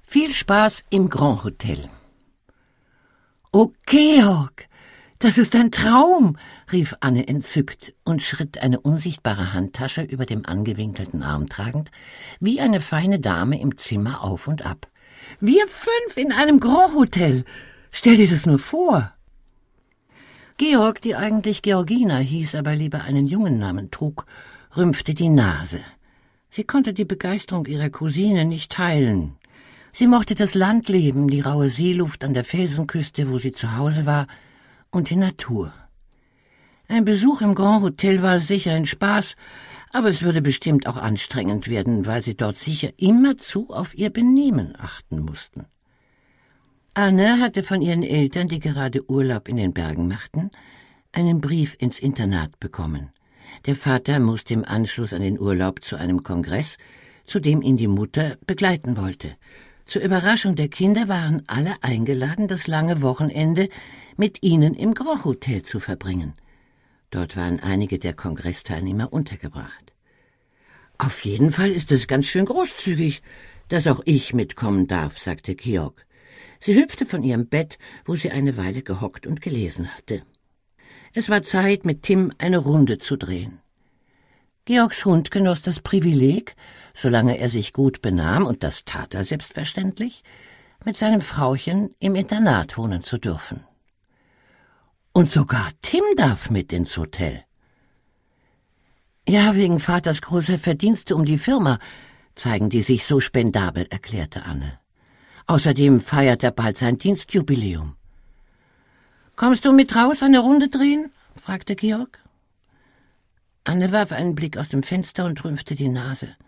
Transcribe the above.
Viel Spaß im Grand Hotel. »Oh, Georg, das ist ein Traum«, rief Anne entzückt und schritt eine unsichtbare Handtasche über dem angewinkelten Arm tragend, wie eine feine Dame im Zimmer auf und ab. »Wir 5 in einem Grand Hotel! Stell dir das nur vor!« Georg, die eigentlich Georgina hieß, aber lieber einen Jungennamen trug, rümpfte die Nase. Sie konnte die Begeisterung ihrer Cousine nicht teilen. Sie mochte das Landleben, die raue Seeluft an der Felsenküste, wo sie zu Hause war, und die Natur. Ein Besuch im Grand Hotel war sicher ein Spaß, aber es würde bestimmt auch anstrengend werden, weil sie dort sicher immerzu auf ihr Benehmen achten mussten. Anne hatte von ihren Eltern, die gerade Urlaub in den Bergen machten, einen Brief ins Internat bekommen. Der Vater musste im Anschluss an den Urlaub zu einem Kongress, zu dem ihn die Mutter begleiten wollte. Zur Überraschung der Kinder waren alle eingeladen, das lange Wochenende mit ihnen im Grand Hotel zu verbringen. Dort waren einige der Kongressteilnehmer untergebracht. »Auf jeden Fall ist es ganz schön großzügig, dass auch ich mitkommen darf«, sagte Georg. Sie hüpfte von ihrem Bett, wo sie eine Weile gehockt und gelesen hatte. Es war Zeit, mit Tim eine Runde zu drehen. Georgs Hund genoss das Privileg, solange er sich gut benahm, und das tat er selbstverständlich, mit seinem Frauchen im Internat wohnen zu dürfen. Und sogar Tim darf mit ins Hotel. »Ja, wegen Vaters großer Verdienste um die Firma zeigen die sich so spendabel«, erklärte Anne. »Außerdem feiert er bald sein Dienstjubiläum.« »Kommst du mit raus, eine Runde drehen?« fragte Georg. Anne warf einen Blick aus dem Fenster und rümpfte die Nase.